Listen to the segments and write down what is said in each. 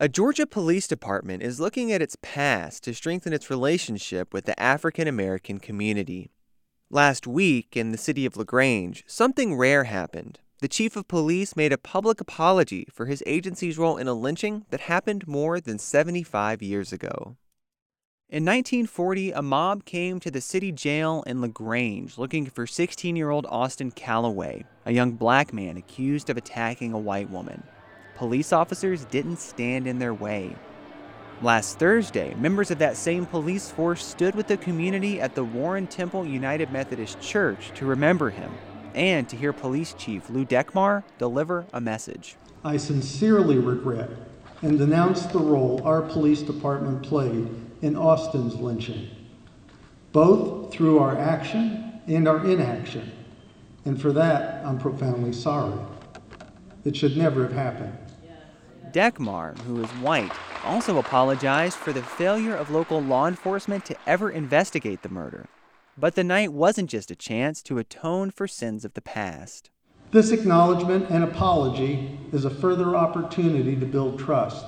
A Georgia police department is looking at its past to strengthen its relationship with the African American community. Last week, in the city of LaGrange, something rare happened. The chief of police made a public apology for his agency's role in a lynching that happened more than 75 years ago. In 1940, a mob came to the city jail in LaGrange looking for 16-year-old Austin Calloway, a young black man accused of attacking a white woman. Police officers didn't stand in their way. Last Thursday, members of that same police force stood with the community at the Warren Temple United Methodist Church to remember him and to hear Police Chief Lou Dekmar deliver a message. I sincerely regret and denounce the role our police department played in Austin's lynching, both through our action and our inaction, and for that, I'm profoundly sorry. It should never have happened. Dekmar, who is white, also apologized for the failure of local law enforcement to ever investigate the murder. But the night wasn't just a chance to atone for sins of the past. This acknowledgement and apology is a further opportunity to build trust.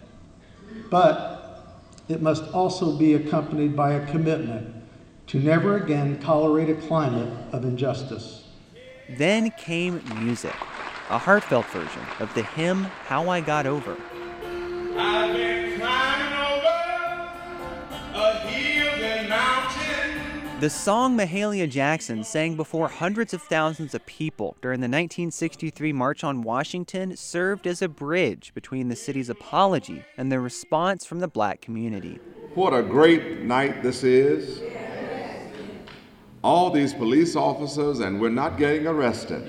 But it must also be accompanied by a commitment to never again tolerate a climate of injustice. Then came music, a heartfelt version of the hymn How I Got Over. I've been climbing over a hill and mountain. The song Mahalia Jackson sang before hundreds of thousands of people during the 1963 March on Washington served as a bridge between the city's apology and the response from the black community. What a great night this is. All these police officers, and we're not getting arrested.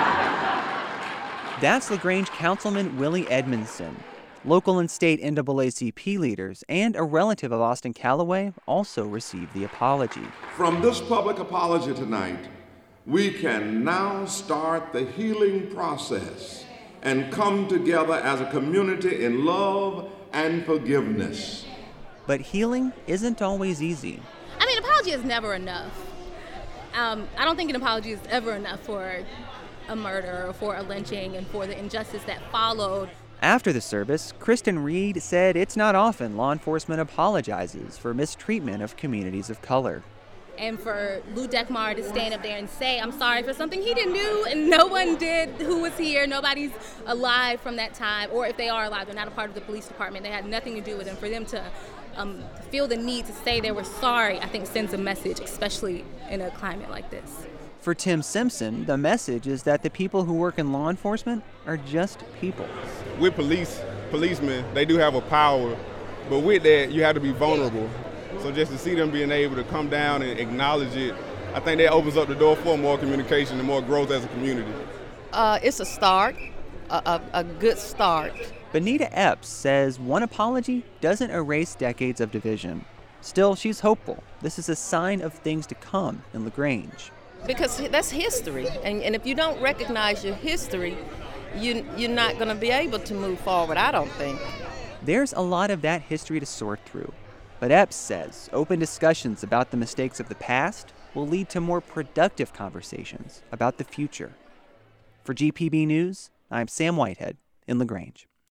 That's LaGrange Councilman Willie Edmondson. Local and state NAACP leaders and a relative of Austin Calloway also received the apology. From this public apology tonight, we can now start the healing process and come together as a community in love and forgiveness. But healing isn't always easy. I mean, an apology is never enough. I don't think an apology is ever enough for a murder or for a lynching and for the injustice that followed. After the service, Kristen Reed said it's not often law enforcement apologizes for mistreatment of communities of color. And for Lou Dekmar to stand up there and say, I'm sorry for something he didn't do and no one did who was here. Nobody's alive from that time. Or if they are alive, they're not a part of the police department. They had nothing to do with them. For them to feel the need to say they were sorry, I think sends a message, especially in a climate like this. For Tim Simpson, the message is that the people who work in law enforcement are just people. With policemen, they do have a power, but with that, you have to be vulnerable. So just to see them being able to come down and acknowledge it, I think that opens up the door for more communication and more growth as a community. It's a start, a good start. Benita Epps says one apology doesn't erase decades of division. Still, she's hopeful. This is a sign of things to come in LaGrange. Because that's history, and if you don't recognize your history, you're not going to be able to move forward, I don't think. There's a lot of that history to sort through. But Epps says open discussions about the mistakes of the past will lead to more productive conversations about the future. For GPB News, I'm Sam Whitehead in LaGrange.